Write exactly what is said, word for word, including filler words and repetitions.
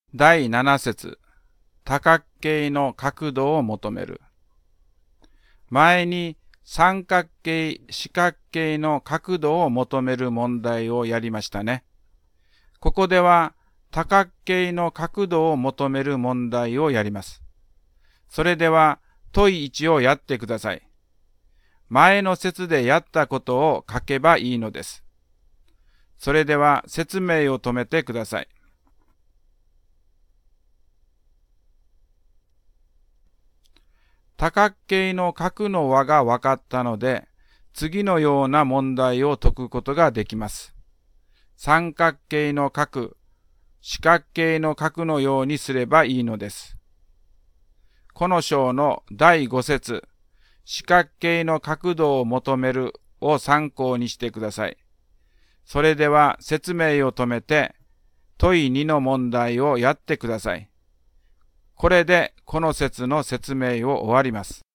だいなな節、多角形の角度を求める。前に三角形、四角形の角度を求める問題をやりましたね。ここでは多角形の角度を求める問題をやります。それでは問いいちをやってください。前の節でやったことを書けばいいのです。それでは説明を止めてください。多角形の角の和が分かったので、次のような問題を解くことができます。三角形の角、四角形の角のようにすればいいのです。この章のだいご節、四角形の角度を求めるを参考にしてください。それでは説明を止めて、問いにの問題をやってください。これでこの節の説明を終わります。